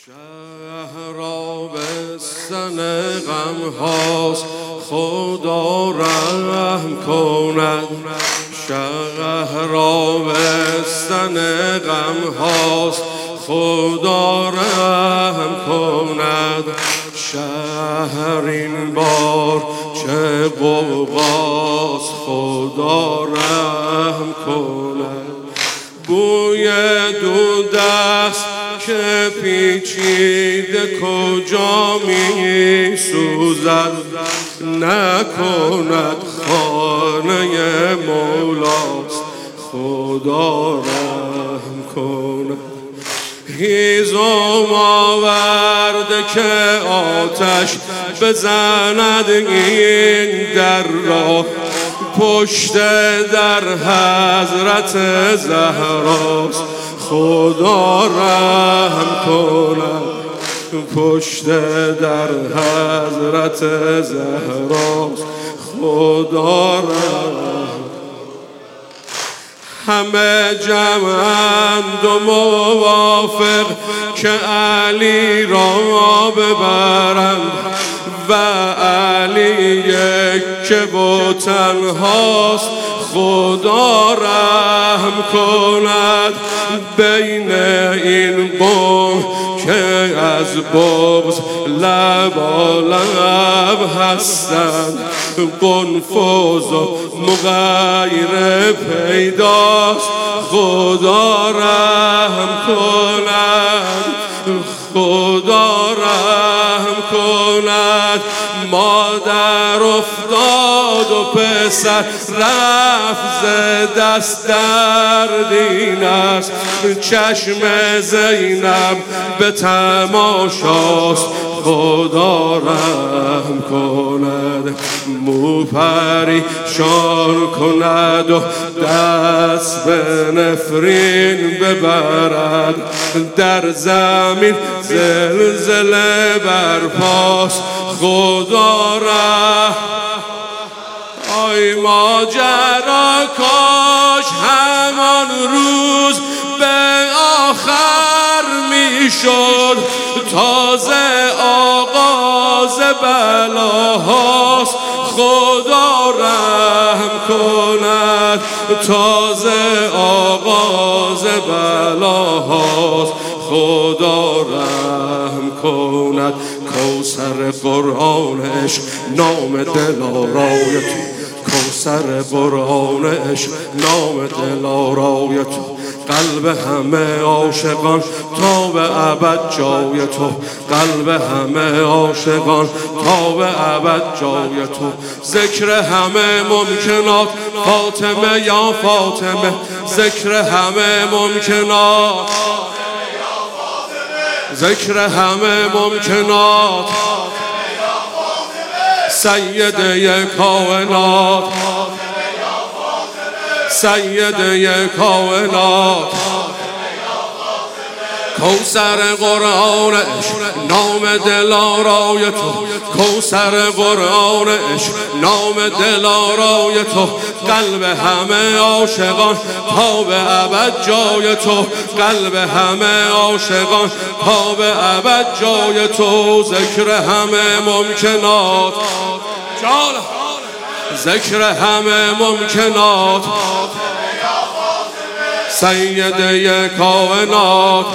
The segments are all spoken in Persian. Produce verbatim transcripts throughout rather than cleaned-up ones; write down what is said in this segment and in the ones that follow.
شهر آبستن غم هاست، خدا رحم کند. شهر آبستن غم هاست، خدا رحم کند. شهر این بار چه غوغاست، خدا رحم کند. بوی دود است که پیچیده کجا می سوزد، نکند خانه مولاست، خدا رحم کند. هیزم آورده که آتش بزند این در را، پشت در حضرت زهراست، خدا رحم کند. پشت در حضرت زهراست، خدا رحم. همه جمعند و موافق که علی را ببرند، و علی که با تنهاست، خدا رحم کند. بین این قوم که از بغض لبالب هستند، قنفذ و مغیر پیداست، خدا رحم کند. خدا رحم کند. مادر افتاد و پسر رفت ز دست در دین است، چشم زینب به تماشاست، خدا رحم کند. مو پریشان کند و دست به نفرین ببرد، در زمین زلزله برپاست، خدا رحم. آی ماجرا کاش همان روز به آخر می شد، تازه آغاز بلاهاست، خدا رحم کند. تازه آغاز بلاهاست، خدا رحم کند. کوثر قرآن عشق نام دلارای تو، کوثر قرآن عشق نام دلارای تو. قلب همه عاشقان تا به ابد جای تو، قلب همه عاشقان تا به ابد جای تو. ذکر همه ممکنات فاطمه یا فاطمه، ذکر همه ممکنات، ذکر همه ممکنات، سیده کائنات، سیده کائنات. کوثر قرآن عشق نام دلارای تو، کوثر قرآن عشق نام دلارای تو. قلب همه عاشقان تا به ابد جای تو، قلب همه عاشقان تا به ابد جای تو. ذکر همه ممکنات، جان ذکر همه ممکنات، سیده کائنات.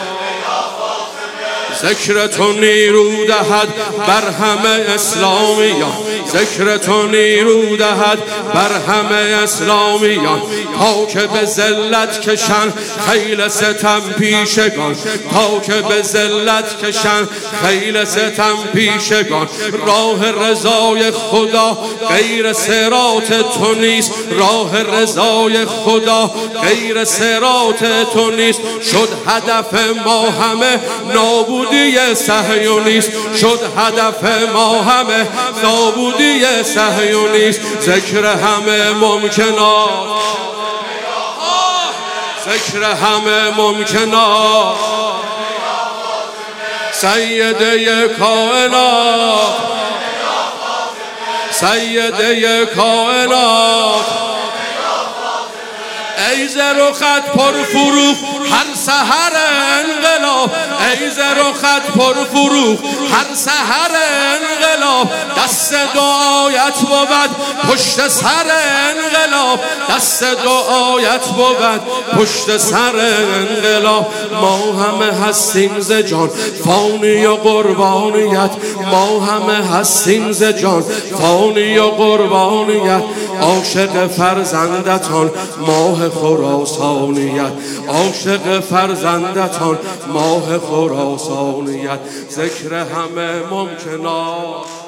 ذکر تو نیرو دهد بر همه اسلامیان، ذکر تو نیرو دهد بر همه اسلامیان. تا که به ذلت کشن خیل ستم پیشگان، تا که به ذلت کشن خیل ستم پیشگان. راه رضای خدا غیر صراط تو نیست، راه رضای خدا غیر صراط تو نیست. شد هدف ما همه نابود نابودی صهیونیست، شد هدف ما همه نابودی صهیونیست. ذکر همه ممکنات، ذکر همه ممکنات، سیده کائنات، سیده کائنات. ای ز رخت پر فروغ هر سحر انقلاب، فیض رخت پر فروغ هر سحر انقلاب دست دعایت بود پشت سر انقلاب دست دعایت بود پشت سر انقلاب ما همه هستیم ز جان فانی و قربانیت ما همه هستیم ز جان فانی و قربانیت عاشق فرزندتان ماه خراسانیت عاشق فرزندتان ماه خراسانیت ذکر همه ممکنات